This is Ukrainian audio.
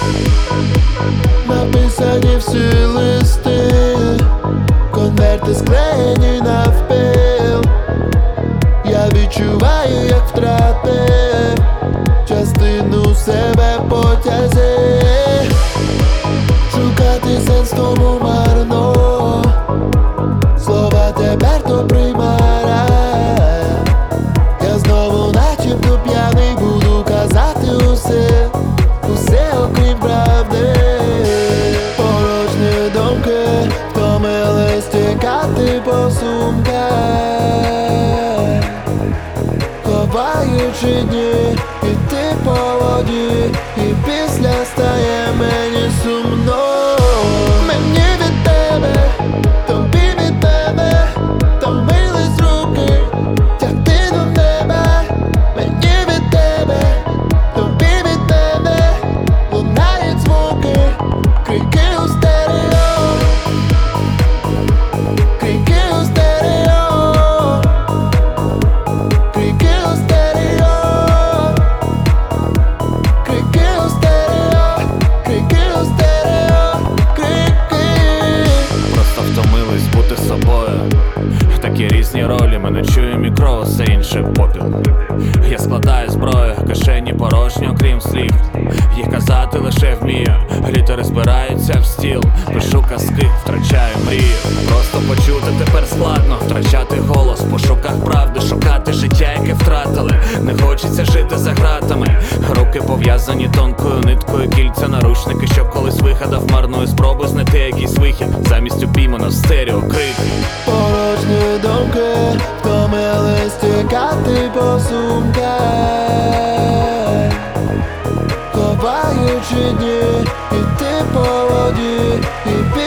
Написані всі листи, конверти склеєні навпіл. Я відчуваю, як втратив частину себе в потязі. Шукати сенс тому марно, слова тепер то примара. Я знову начебто п'яний буду казати усе, усе окрім правди. Порожні думки втомились тікати по сумках, ховаючи дні, іти по воді, і після стає мені сумно. Мені від тебе, тобі від тебе, втомились руки тягти до неба. Мені від тебе, тобі від тебе, лунають звуки, крики у стерео, крики у стерео, крики у стерео, крики у стерео, крики у стерео, крики. Просто втомились бути собою. Такі різні ролі, мене чує мікро, все інше попіл. Я складаю зброю, кишені порожні, окрім слів. Їх казати лише вмію, літери збираються в стіл. Пишу казки, втрачаю мрію. Просто почути тепер складно, втрачати голос в пошуках правди, шукати життя, яке втратили. Не хочеться жити за гратами. Руки пов'язані тонкою ниткою, кільця, наручники, що колись вигадав марною спробу знайти якийсь вихід. Замість упіймано стерео крик. Порожні думки втомились тікати по сумках, ховаючи дні, іти по воді, і